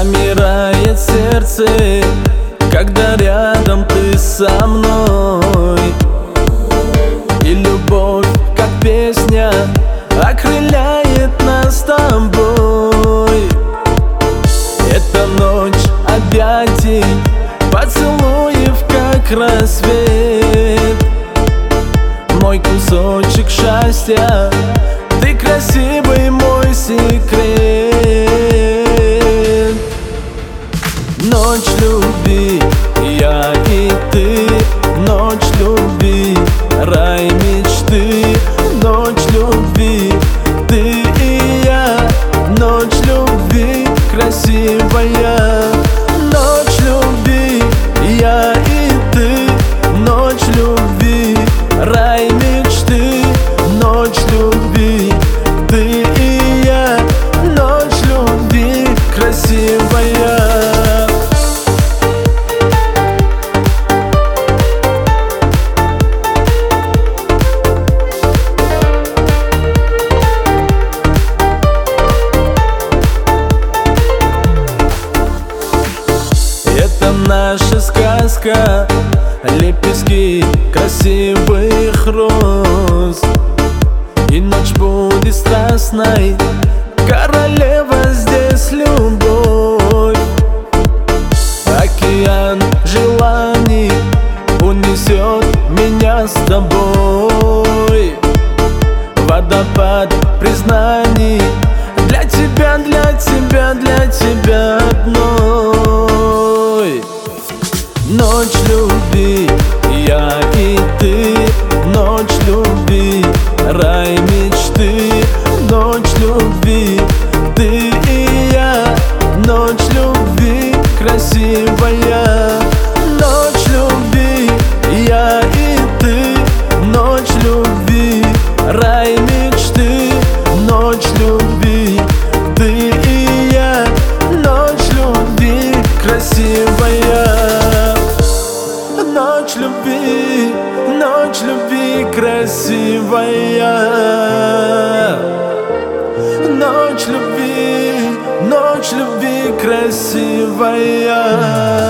Замирает сердце, когда рядом ты со мной. И любовь, как песня, окрыляет нас с тобой. Это ночь объятий, поцелуев, как рассвет. Мой кусочек счастья, ты красивый мой секрет. Ночь любви, я и ты. Ночь любви, рай мечты. Ночь любви, ты и я. Ночь любви, красивая. Ночь любви, я и ты. Ночь любви, рай мечты. Ночь любви, ты и я. Ночь любви, красивая. Это наша сказка, лепестки красивых роз. И ночь будет страстной, королева здесь любовь. Океан желаний унесет меня с тобой. Водопад признаний для тебя, для тебя, для тебя одной. Ночь любви, я и ты. Ночь любви, рай мечты. Ночь любви, ты и я. Ночь любви, красивая. Ночь любви, я и ты. Ночь любви, рай мечты. Ночь любви, ты и я. Ночь любви, красивая. Ночь любви, красивая. Ночь любви, красивая.